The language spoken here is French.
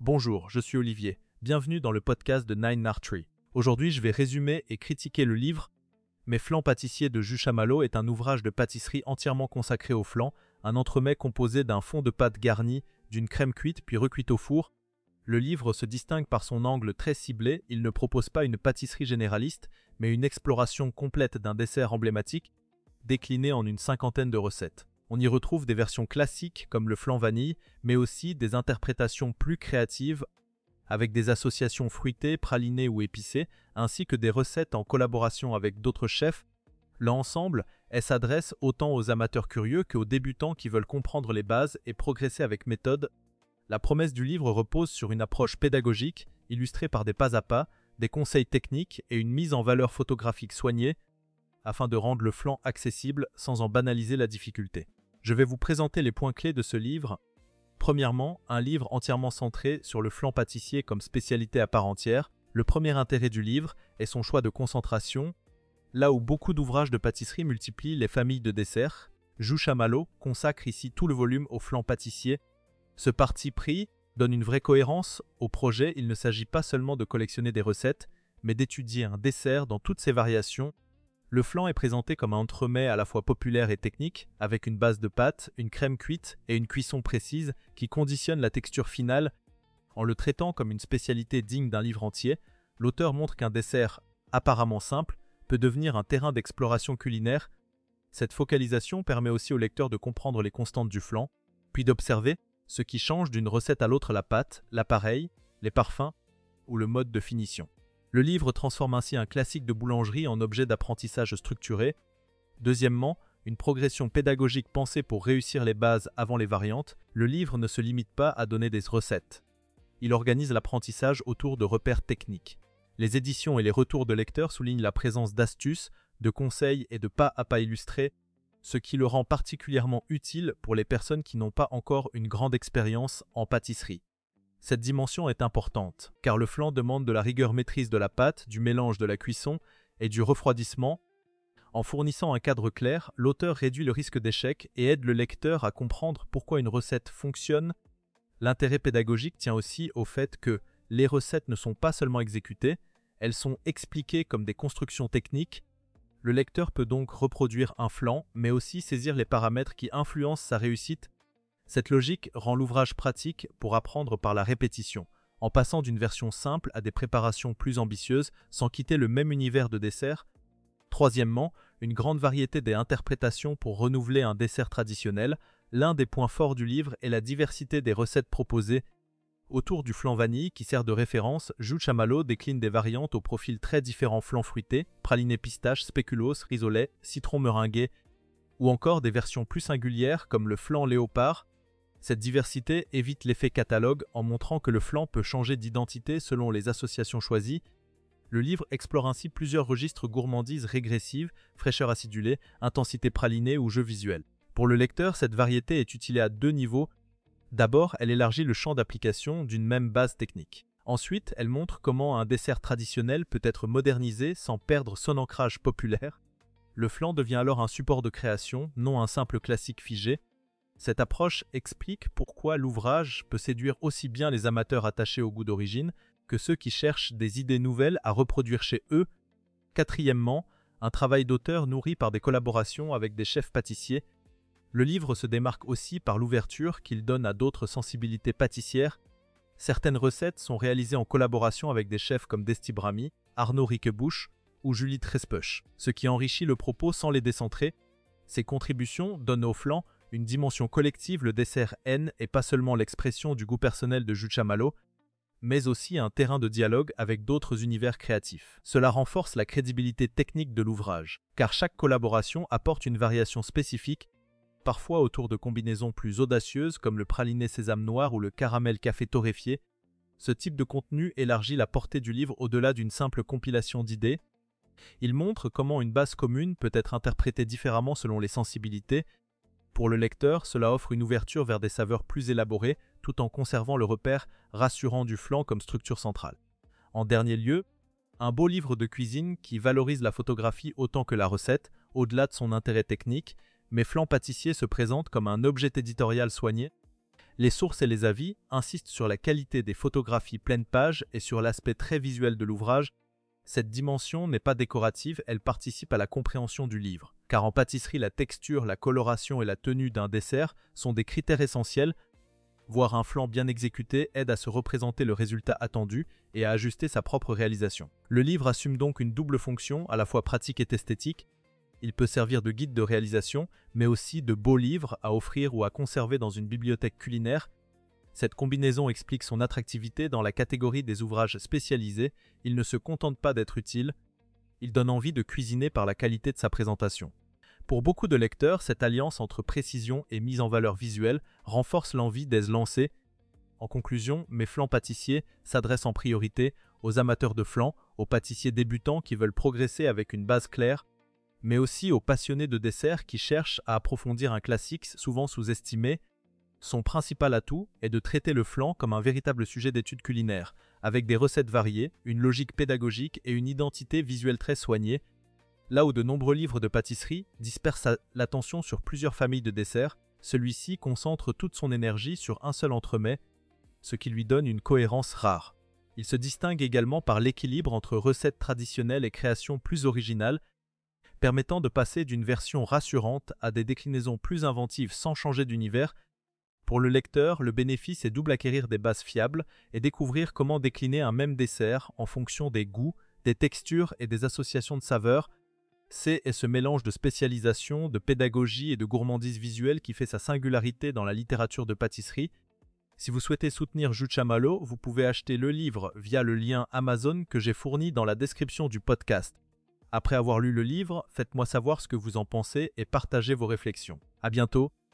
Bonjour, je suis Olivier. Bienvenue dans le podcast de Nine Archery. Aujourd'hui, je vais résumer et critiquer le livre Mes flancs pâtissiers de Jus Chamallow est un ouvrage de pâtisserie entièrement consacré aux flancs, un entremets composé d'un fond de pâte garni, d'une crème cuite puis recuite au four. Le livre se distingue par son angle très ciblé, il ne propose pas une pâtisserie généraliste, mais une exploration complète d'un dessert emblématique, décliné en une cinquantaine de recettes. On y retrouve des versions classiques comme le flan vanille, mais aussi des interprétations plus créatives avec des associations fruitées, pralinées ou épicées, ainsi que des recettes en collaboration avec d'autres chefs. L'ensemble, elle s'adresse autant aux amateurs curieux qu'aux débutants qui veulent comprendre les bases et progresser avec méthode. La promesse du livre repose sur une approche pédagogique, illustrée par des pas à pas, des conseils techniques et une mise en valeur photographique soignée, afin de rendre le flan accessible sans en banaliser la difficulté. Je vais vous présenter les points clés de ce livre. Premièrement, un livre entièrement centré sur le flan pâtissier comme spécialité à part entière. Le premier intérêt du livre est son choix de concentration. Là où beaucoup d'ouvrages de pâtisserie multiplient les familles de desserts, Jus Chamallow consacre ici tout le volume au flan pâtissier. Ce parti pris donne une vraie cohérence au projet. Il ne s'agit pas seulement de collectionner des recettes, mais d'étudier un dessert dans toutes ses variations. Le flan est présenté comme un entremets à la fois populaire et technique, avec une base de pâte, une crème cuite et une cuisson précise qui conditionne la texture finale. En le traitant comme une spécialité digne d'un livre entier, l'auteur montre qu'un dessert apparemment simple peut devenir un terrain d'exploration culinaire. Cette focalisation permet aussi au lecteur de comprendre les constantes du flan, puis d'observer ce qui change d'une recette à l'autre: la pâte, l'appareil, les parfums ou le mode de finition. Le livre transforme ainsi un classique de boulangerie en objet d'apprentissage structuré. Deuxièmement, une progression pédagogique pensée pour réussir les bases avant les variantes. Le livre ne se limite pas à donner des recettes. Il organise l'apprentissage autour de repères techniques. Les éditions et les retours de lecteurs soulignent la présence d'astuces, de conseils et de pas à pas illustrés, ce qui le rend particulièrement utile pour les personnes qui n'ont pas encore une grande expérience en pâtisserie. Cette dimension est importante, car le flan demande de la rigueur maîtrise de la pâte, du mélange de la cuisson et du refroidissement. En fournissant un cadre clair, l'auteur réduit le risque d'échec et aide le lecteur à comprendre pourquoi une recette fonctionne. L'intérêt pédagogique tient aussi au fait que les recettes ne sont pas seulement exécutées, elles sont expliquées comme des constructions techniques. Le lecteur peut donc reproduire un flan, mais aussi saisir les paramètres qui influencent sa réussite. Cette logique rend l'ouvrage pratique pour apprendre par la répétition, en passant d'une version simple à des préparations plus ambitieuses sans quitter le même univers de dessert. Troisièmement, une grande variété des interprétations pour renouveler un dessert traditionnel. L'un des points forts du livre est la diversité des recettes proposées. Autour du flan vanille, qui sert de référence, Jus Chamallow décline des variantes au profil très différents: flan fruité, praliné pistache, spéculoos, risolet, citron meringué, ou encore des versions plus singulières comme le flan léopard. Cette diversité évite l'effet catalogue en montrant que le flan peut changer d'identité selon les associations choisies. Le livre explore ainsi plusieurs registres: gourmandise régressive, fraîcheur acidulée, intensité pralinée ou jeu visuel. Pour le lecteur, cette variété est utilisée à deux niveaux. D'abord, elle élargit le champ d'application d'une même base technique. Ensuite, elle montre comment un dessert traditionnel peut être modernisé sans perdre son ancrage populaire. Le flan devient alors un support de création, non un simple classique figé. Cette approche explique pourquoi l'ouvrage peut séduire aussi bien les amateurs attachés au goût d'origine que ceux qui cherchent des idées nouvelles à reproduire chez eux. Quatrièmement, un travail d'auteur nourri par des collaborations avec des chefs pâtissiers. Le livre se démarque aussi par l'ouverture qu'il donne à d'autres sensibilités pâtissières. Certaines recettes sont réalisées en collaboration avec des chefs comme Desti Brahmi, Arnaud Riquebouche ou Julie Trespech, ce qui enrichit le propos sans les décentrer. Ces contributions donnent au flan une dimension collective. Le dessert N est pas seulement l'expression du goût personnel de Jus Chamallow, mais aussi un terrain de dialogue avec d'autres univers créatifs. Cela renforce la crédibilité technique de l'ouvrage, car chaque collaboration apporte une variation spécifique, parfois autour de combinaisons plus audacieuses comme le praliné sésame noir ou le caramel café torréfié. Ce type de contenu élargit la portée du livre au-delà d'une simple compilation d'idées. Il montre comment une base commune peut être interprétée différemment selon les sensibilités. Pour le lecteur, cela offre une ouverture vers des saveurs plus élaborées, tout en conservant le repère rassurant du flan comme structure centrale. En dernier lieu, un beau livre de cuisine qui valorise la photographie autant que la recette, au-delà de son intérêt technique. Mes flancs pâtissiers se présentent comme un objet éditorial soigné. Les sources et les avis insistent sur la qualité des photographies pleine page et sur l'aspect très visuel de l'ouvrage. Cette dimension n'est pas décorative, elle participe à la compréhension du livre. Car en pâtisserie, la texture, la coloration et la tenue d'un dessert sont des critères essentiels. Voir un flan bien exécuté aide à se représenter le résultat attendu et à ajuster sa propre réalisation. Le livre assume donc une double fonction, à la fois pratique et esthétique. Il peut servir de guide de réalisation, mais aussi de beau livre à offrir ou à conserver dans une bibliothèque culinaire. Cette combinaison explique son attractivité dans la catégorie des ouvrages spécialisés. Il ne se contente pas d'être utile, il donne envie de cuisiner par la qualité de sa présentation. Pour beaucoup de lecteurs, cette alliance entre précision et mise en valeur visuelle renforce l'envie d'être lancé. En conclusion, Mes Flans Pâtissiers s'adressent en priorité aux amateurs de flan, aux pâtissiers débutants qui veulent progresser avec une base claire, mais aussi aux passionnés de desserts qui cherchent à approfondir un classique souvent sous-estimé. Son principal atout est de traiter le flan comme un véritable sujet d'étude culinaire, avec des recettes variées, une logique pédagogique et une identité visuelle très soignée. Là où de nombreux livres de pâtisserie dispersent l'attention sur plusieurs familles de desserts, celui-ci concentre toute son énergie sur un seul entremets, ce qui lui donne une cohérence rare. Il se distingue également par l'équilibre entre recettes traditionnelles et créations plus originales, permettant de passer d'une version rassurante à des déclinaisons plus inventives sans changer d'univers. Pour le lecteur, le bénéfice est double: acquérir des bases fiables et découvrir comment décliner un même dessert en fonction des goûts, des textures et des associations de saveurs. C'est ce mélange de spécialisation, de pédagogie et de gourmandise visuelle qui fait sa singularité dans la littérature de pâtisserie. Si vous souhaitez soutenir Jucha Malo, vous pouvez acheter le livre via le lien Amazon que j'ai fourni dans la description du podcast. Après avoir lu le livre, faites-moi savoir ce que vous en pensez et partagez vos réflexions. À bientôt!